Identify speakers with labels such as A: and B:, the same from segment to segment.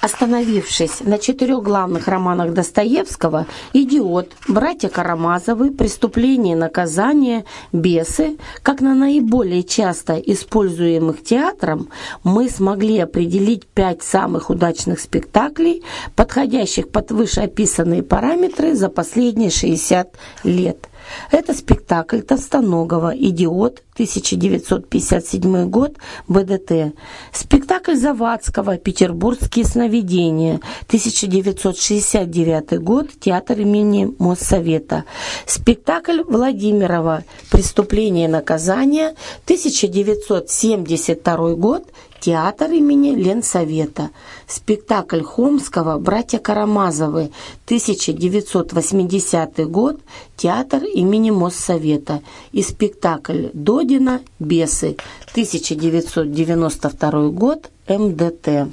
A: Остановившись на 4 главных романах Достоевского: «Идиот», «Братья Карамазовы», «Преступление и наказание», «Бесы», как на наиболее часто используемых театром, мы смогли определить 5 самых удачных спектаклей, подходящих под вышеописанные параметры за последние 60 лет. Это спектакль Товстоногова «Идиот», 1957 год, БДТ. Спектакль Завадского «Петербургские сновидения», 1969 год, театр имени Моссовета. Спектакль Владимирова «Преступление и наказание», 1972 год, театр имени Ленсовета. Спектакль Хомского «Братья Карамазовы», 1980 год, театр имени Моссовета. И спектакль Додина «Бесы», 1992 год, МДТ.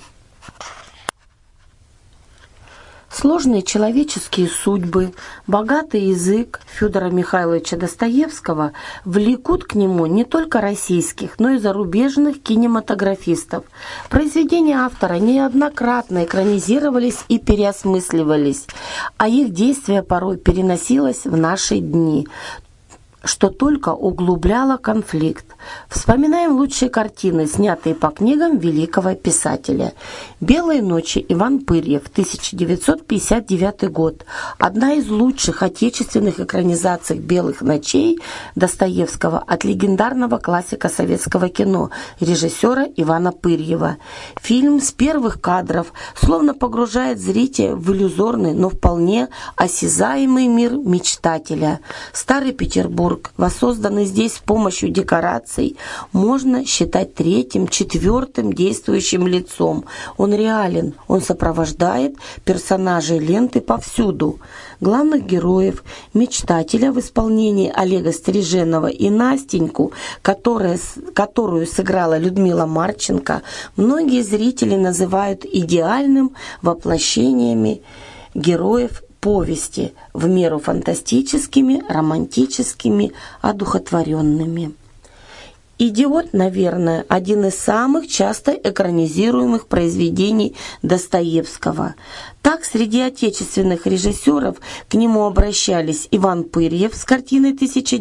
A: Сложные человеческие судьбы, богатый язык Федора Михайловича Достоевского влекут к нему не только российских, но и зарубежных кинематографистов. Произведения автора неоднократно экранизировались и переосмысливались, а их действие порой переносилось в наши дни, что только углубляло конфликт. Вспоминаем лучшие картины, снятые по книгам великого писателя. «Белые ночи», Иван Пырьев, 1959 год. Одна из лучших отечественных экранизаций «Белых ночей» Достоевского от легендарного классика советского кино, режиссера Ивана Пырьева. Фильм с первых кадров словно погружает зрителя в иллюзорный, но вполне осязаемый мир мечтателя. Старый Петербург, воссозданный здесь с помощью декораций, можно считать третьим, четвертым действующим лицом. Он реален, он сопровождает персонажей ленты повсюду. Главных героев, мечтателя в исполнении Олега Стриженова и Настеньку, которую сыграла Людмила Марченко, многие зрители называют идеальным воплощениями героев повести, в меру фантастическими, романтическими, одухотворенными. «Идиот», наверное, один из самых часто экранизируемых произведений Достоевского. Так, среди отечественных режиссеров к нему обращались Иван Пырьев с картиной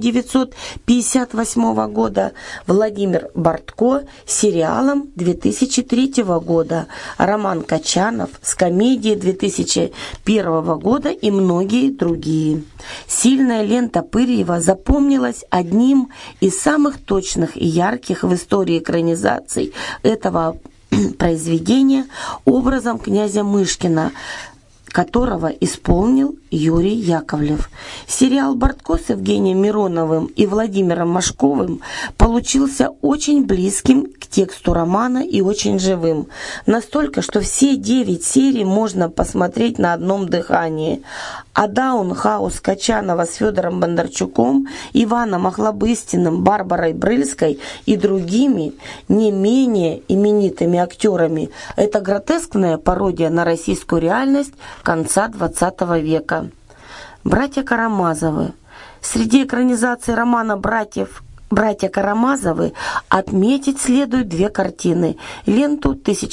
A: 1958 года, Владимир Бортко с сериалом 2003 года, Роман Качанов с комедией 2001 года и многие другие. Сильная лента Пырьева запомнилась одним из самых точных и ярких в истории экранизаций этого произведения образом князя Мышкина, которого исполнил Юрий Яковлев. Сериал Бортко с Евгением Мироновым и Владимиром Машковым получился очень близким к тексту романа и очень живым. Настолько, что все 9 серий можно посмотреть на одном дыхании. А даун-хаус Качанова с Федором Бондарчуком, Иваном Охлобыстиным, Барбарой Брыльской и другими не менее именитыми актерами – это гротескная пародия на российскую реальность конца XX века. «Братья Карамазовы». Среди экранизаций романа «Братья Карамазовы» отметить следует 2 картины: ленту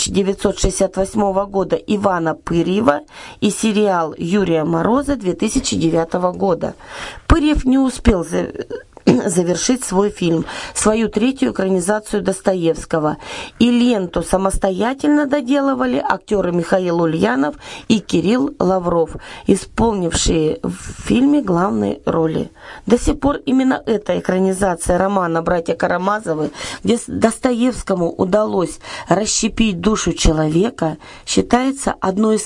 A: 1968 года Ивана Пырьева и сериал Юрия Мороза 2009 года. Пырьев не успел завершить свой фильм, свою 3-ю экранизацию Достоевского, и ленту самостоятельно доделывали актеры Михаил Ульянов и Кирилл Лавров, исполнившие в фильме главные роли. До сих пор именно эта экранизация романа «Братья Карамазовы», где Достоевскому удалось расщепить душу человека, считается одной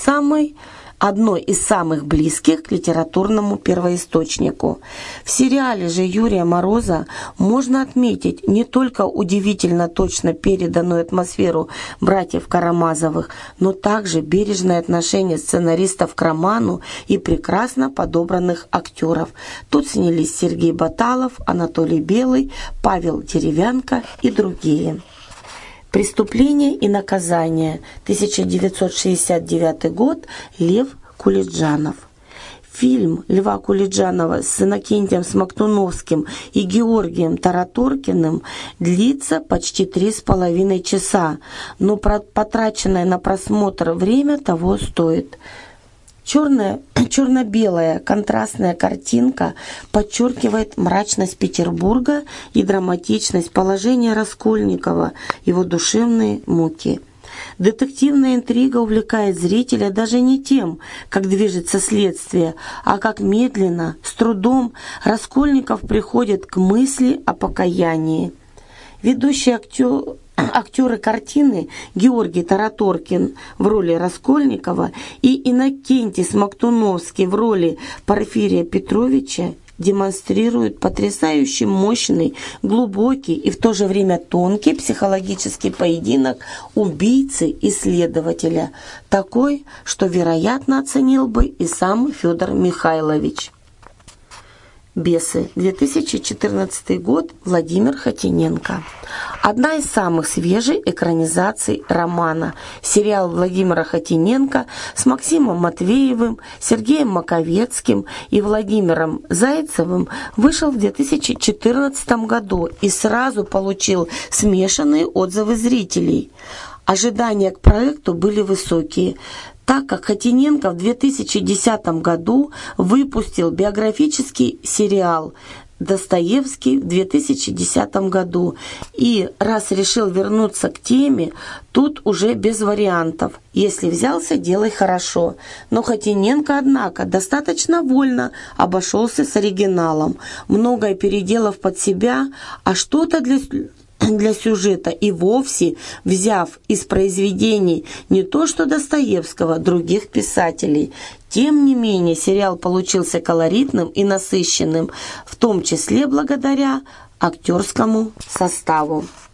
A: из самых близких к литературному первоисточнику. В сериале же Юрия Мороза можно отметить не только удивительно точно переданную атмосферу братьев Карамазовых, но также бережное отношение сценаристов к роману и прекрасно подобранных актеров. Тут снялись Сергей Баталов, Анатолий Белый, Павел Деревянко и другие. «Преступление и наказание», 1969 год, Лев Кулиджанов. Фильм Льва Кулиджанова с Иннокентием Смоктуновским и Георгием Тараторкиным длится почти 3,5 часа, но потраченное на просмотр время того стоит. Черно-белая контрастная картинка подчеркивает мрачность Петербурга и драматичность положения Раскольникова, его душевные муки. Детективная интрига увлекает зрителя даже не тем, как движется следствие, а как медленно, с трудом Раскольников приходит к мысли о покаянии. Ведущий актеры картины Георгий Тараторкин в роли Раскольникова и Иннокентий Смоктуновский в роли Порфирия Петровича демонстрируют потрясающе мощный, глубокий и в то же время тонкий психологический поединок убийцы и следователя, такой, что, вероятно, оценил бы и сам Федор Михайлович. «Бесы», 2014 год, Владимир Хотиненко. Одна из самых свежих экранизаций романа. Сериал Владимира Хотиненко с Максимом Матвеевым, Сергеем Маковецким и Владимиром Зайцевым вышел в 2014 году и сразу получил смешанные отзывы зрителей. Ожидания к проекту были высокие, так как Хотиненко в 2010 году выпустил биографический сериал «Достоевский» в 2010 году. И раз решил вернуться к теме, тут уже без вариантов. Если взялся, делай хорошо. Но Хотиненко, однако, достаточно вольно обошелся с оригиналом, многое переделав под себя, а что-то для сюжета и вовсе взяв из произведений не то что Достоевского, других писателей. Тем не менее, сериал получился колоритным и насыщенным, в том числе благодаря актерскому составу.